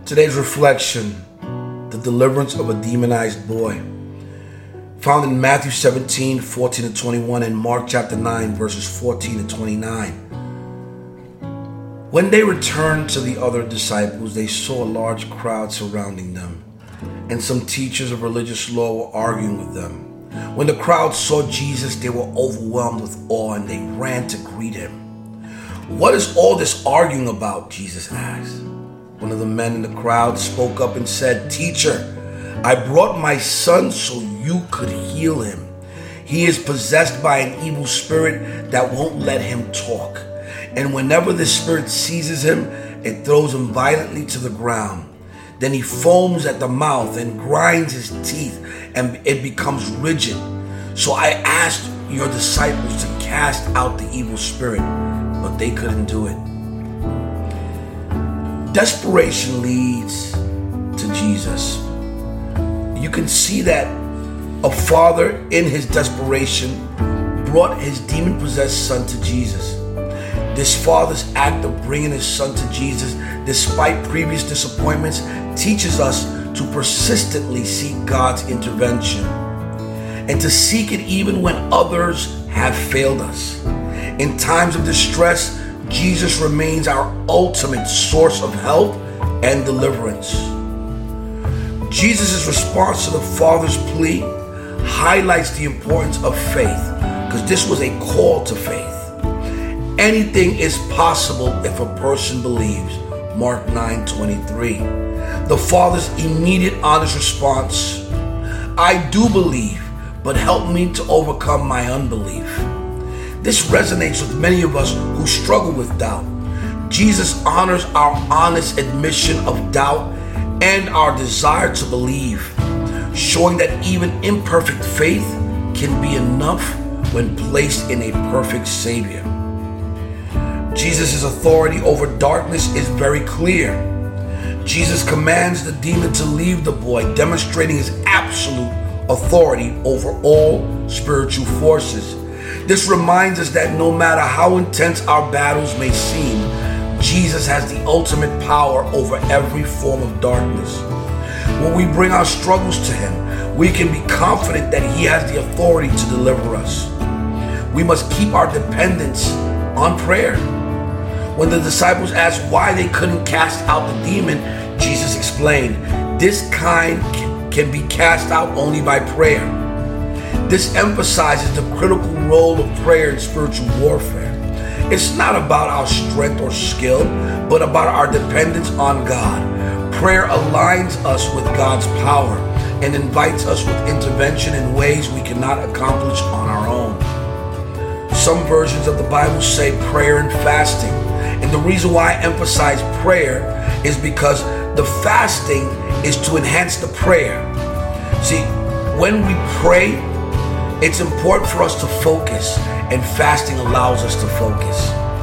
Today's reflection, the deliverance of a demonized boy. Found in Matthew 17, 14 to 21 and Mark chapter 9, verses 14 to 29. When they returned to the other disciples, they saw a large crowd surrounding them, and some teachers of religious law were arguing with them. When the crowd saw Jesus, they were overwhelmed with awe, and they ran to greet him. "What is all this arguing about?" Jesus asked. One of the men in the crowd spoke up and said, "Teacher, I brought my son so you could heal him. He is possessed by an evil spirit that won't let him talk. And whenever the spirit seizes him, it throws him violently to the ground. Then he foams at the mouth and grinds his teeth, and it becomes rigid. So I asked your disciples to cast out the evil spirit, but they couldn't do it." Desperation leads to Jesus. You can see that a father in his desperation brought his demon-possessed son to Jesus. This father's act of bringing his son to Jesus, despite previous disappointments, teaches us to persistently seek God's intervention and to seek it even when others have failed us. In times of distress, Jesus remains our ultimate source of help and deliverance. Jesus' response to the Father's plea highlights the importance of faith, because this was a call to faith. Anything is possible if a person believes. Mark 9:23. The Father's immediate honest response, "I do believe, but help me to overcome my unbelief." This resonates with many of us who struggle with doubt. Jesus honors our honest admission of doubt and our desire to believe, showing that even imperfect faith can be enough when placed in a perfect Savior. Jesus' authority over darkness is very clear. Jesus commands the demon to leave the boy, demonstrating his absolute authority over all spiritual forces. This reminds us that no matter how intense our battles may seem, Jesus has the ultimate power over every form of darkness. When we bring our struggles to him, we can be confident that he has the authority to deliver us. We must keep our dependence on prayer. When the disciples asked why they couldn't cast out the demon, Jesus explained, "This kind can be cast out only by prayer." This emphasizes the critical role of prayer in spiritual warfare. It's not about our strength or skill, but about our dependence on God. Prayer aligns us with God's power and invites us with intervention in ways we cannot accomplish on our own. Some versions of the Bible say prayer and fasting. And the reason why I emphasize prayer is because the fasting is to enhance the prayer. See, when we pray, it's important for us to focus, and fasting allows us to focus.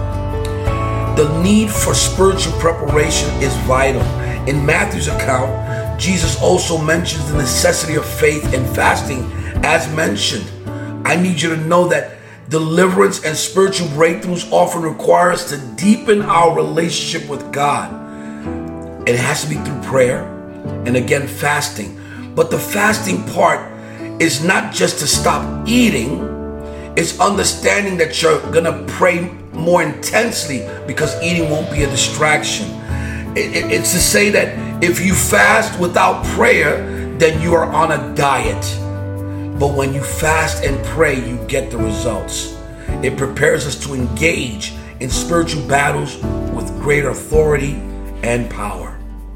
The need for spiritual preparation is vital. In Matthew's account, Jesus also mentions the necessity of faith and fasting as mentioned. I need you to know that deliverance and spiritual breakthroughs often require us to deepen our relationship with God. It has to be through prayer and again fasting. But the fasting part is not just to stop eating, it's understanding that you're gonna pray more intensely because eating won't be a distraction. It's to say that if you fast without prayer, then you are on a diet. But when you fast and pray, you get the results. It prepares us to engage in spiritual battles with greater authority and power.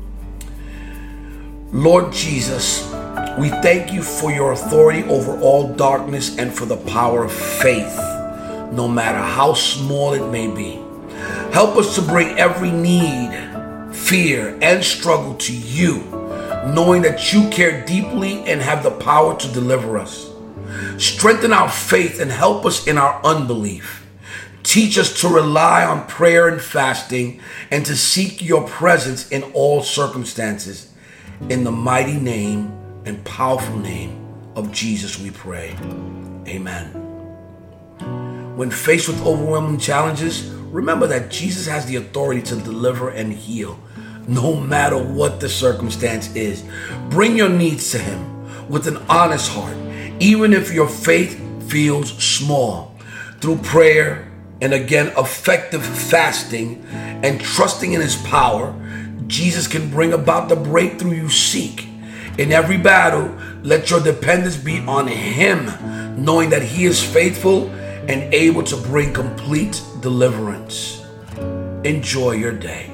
Lord Jesus, we thank you for your authority over all darkness and for the power of faith, no matter how small it may be. Help us to bring every need, fear, and struggle to you, knowing that you care deeply and have the power to deliver us. Strengthen our faith and help us in our unbelief. Teach us to rely on prayer and fasting and to seek your presence in all circumstances. In the mighty name and powerful name of Jesus we pray. Amen. When faced with overwhelming challenges, remember that Jesus has the authority to deliver and heal. no matter what the circumstance is. Bring your needs to him with an honest heart, even if your faith feels small. Through prayer and again effective fasting and trusting in his power, Jesus can bring about the breakthrough you seek. In every battle, let your dependence be on him, knowing that he is faithful and able to bring complete deliverance. Enjoy your day.